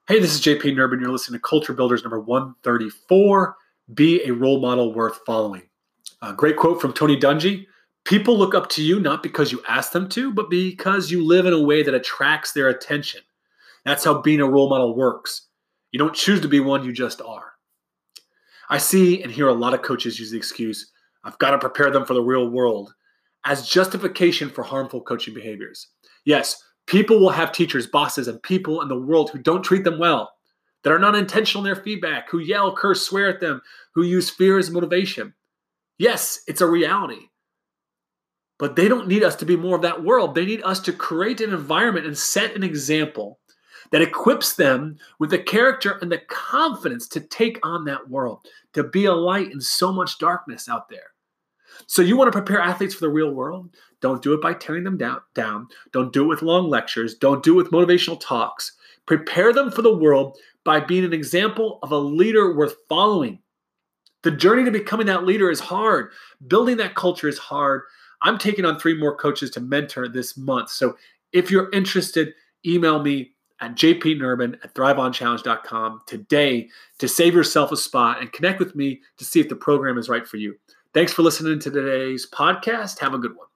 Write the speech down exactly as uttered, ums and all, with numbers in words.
Hey, this is J P Nerbun. You're listening to Culture Builders number one thirty-four, Be a Role Model Worth Following. A great quote from Tony Dungy. People look up to you not because you ask them to, but because you live in a way that attracts their attention. That's how being a role model works. You don't choose to be one, you just are. I see and hear a lot of coaches use the excuse, I've got to prepare them for the real world, as justification for harmful coaching behaviors. Yes, people will have teachers, bosses, and people in the world who don't treat them well, that are not intentional in their feedback, who yell, curse, swear at them, who use fear as motivation. Yes, it's a reality. But they don't need us to be more of that world. They need us to create an environment and set an example that equips them with the character and the confidence to take on that world, to be a light in so much darkness out there. So you want to prepare athletes for the real world? Don't do it by tearing them down, down. Don't do it with long lectures. Don't do it with motivational talks. Prepare them for the world by being an example of a leader worth following. The journey to becoming that leader is hard. Building that culture is hard. I'm taking on three more coaches to mentor this month. So if you're interested, email me at j p nerbun at thrive on challenge dot com today to save yourself a spot and connect with me to see if the program is right for you. Thanks for listening to today's podcast. Have a good one.